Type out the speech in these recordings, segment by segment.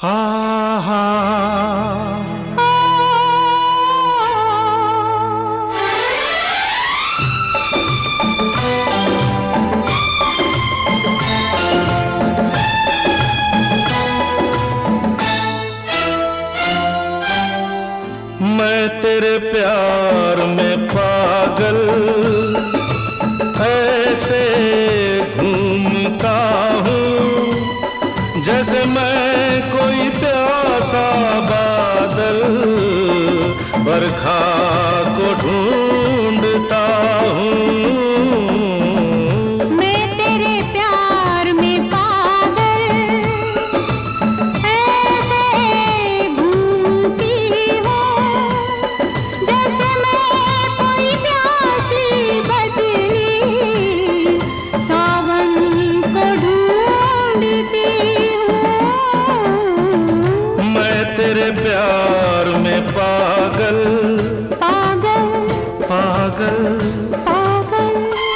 आहा मैं तेरे प्यार में पागल ऐसे घूमता हूँ जैसे मैं कोई प्यासा बादल बरखा को ढूंढता हूँ। तेरे प्यार में पागल पागल पागल पागल।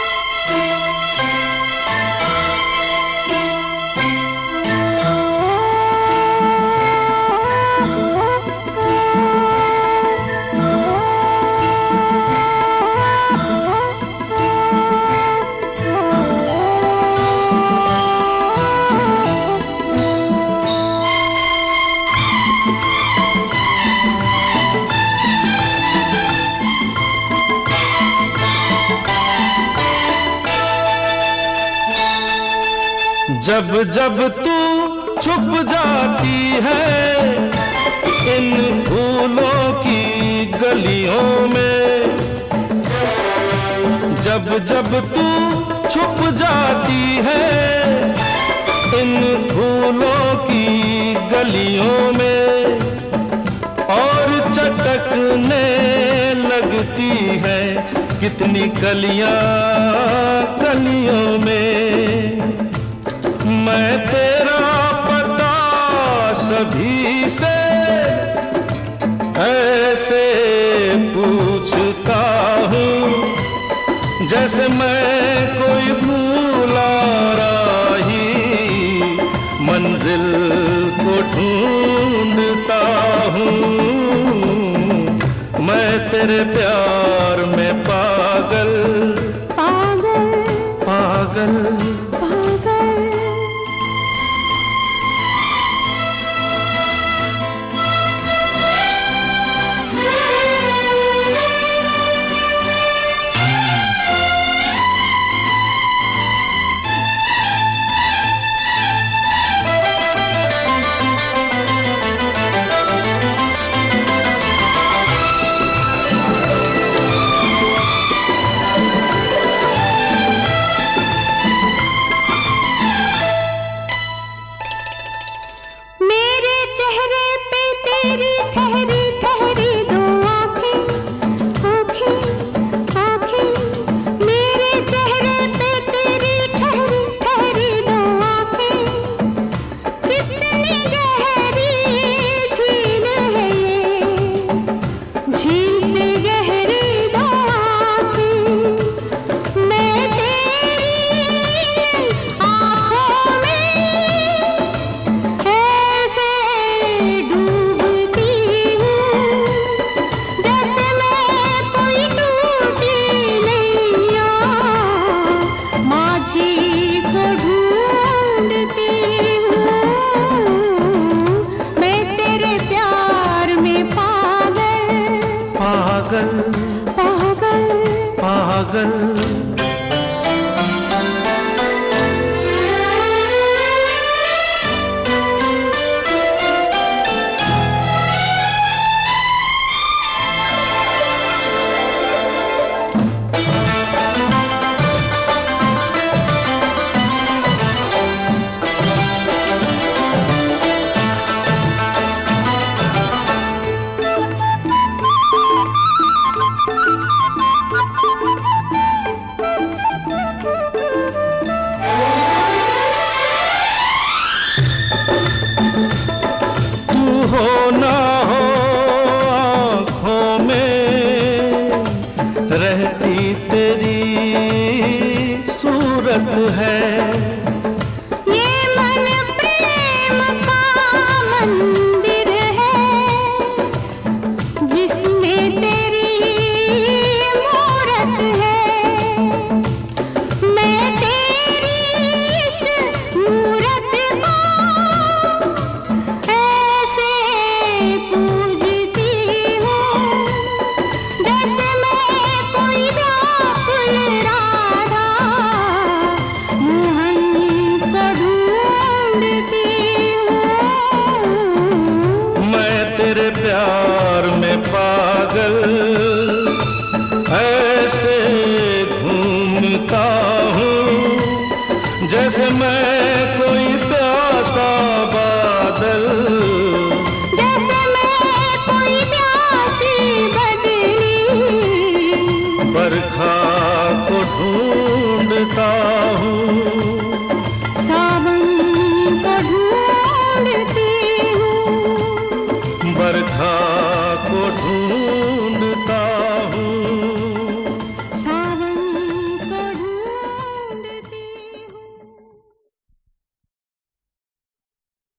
जब जब तू छुप जाती है इन फूलों की गलियों में, जब जब तू छुप जाती है इन फूलों की गलियों में और चटकने लगती है कितनी कलियां कलियों में। मैं तेरा पता सभी से ऐसे पूछता हूँ जैसे मैं कोई भूला राही मंजिल को ढूंढता हूँ। मैं तेरे प्यार में पागल पागल पागल पागल। डूबती हूँ तेरे प्यार में पागल, ऐसे घूमता हूँ जैसे मैं कोई प्यासा बादल, जैसे मैं कोई प्यासी बदली। बरखा